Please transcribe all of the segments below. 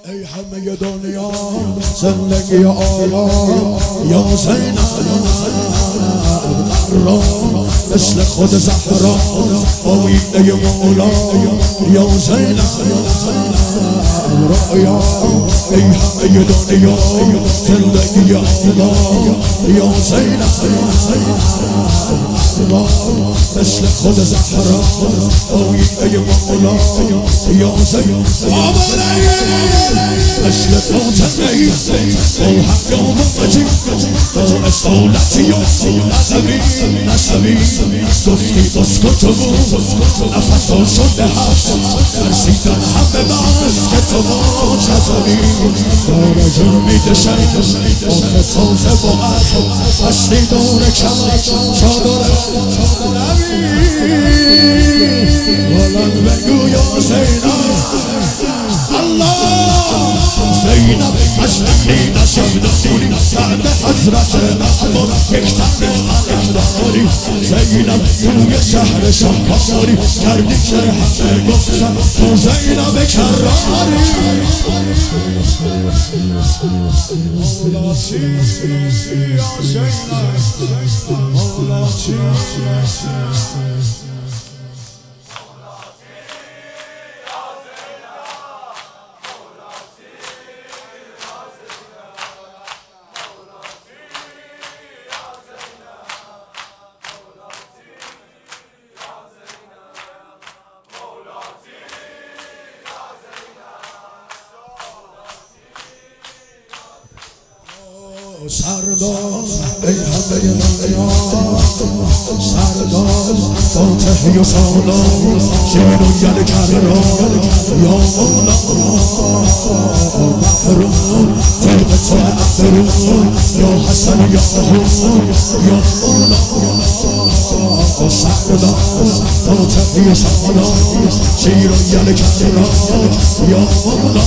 ای همه دنیا زندگی آلا یا زینب را مثل خود زهرا آیینه مولا یا زینب رأیا ای همه دنیا زندگی آلا یا زینب را مثل خود زهرا آیینه مولا یا زینب مثل فاطمه او حق امتی او اصالتی و نسبی گفتی اسکت و نفسا شده هست ترسیدن همه بس که تو با جذبی داره جرمی دشن آخه تازه باید هستی دور کمر چادر بلند بگو یا زینب زینب اشتقی نشد داری بعد حضرت محمد یک تن ملک داری زینب توی شهر شهکاری کردی که همه گفتن تو زینب کراری مولاتی یا زینب مولاتی سردار ای همه دنیا سردار فاتحی و سالار شیر و گل کرار یا مولا محروم طبق تو محروم یا حسن یا حسین یا مولا سردار فاتحی و سالار شیر و گل کرار یا مولا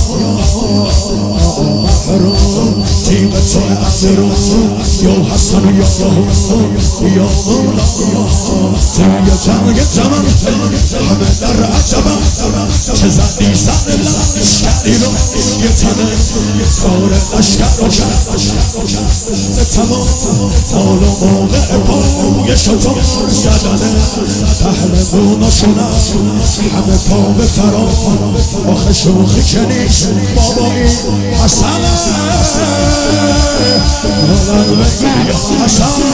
محروم طبق تو محروم یا حسن یا حسین یا مولا توی جنگ زمان همه در عجبم چه زدی سر لشکری رو یه تنه کار لشکر رو کرد به تمام حال و موقع پای شطور زدنه پهلواناشونم همه پا به فرار آخه شوخی که نیست بابایی حسنه بلند بگی یا حسن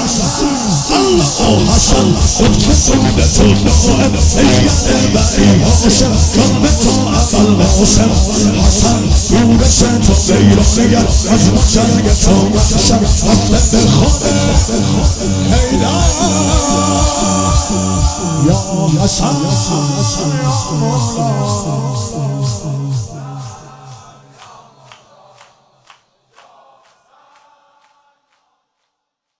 الله حسن قدس سودت الدائم ایت بری هاشم کن به تو اقل باشم حسن دورش تو بیرانگر از جنگ تو محشر رفته به خود حیدر یا حسن یا مولا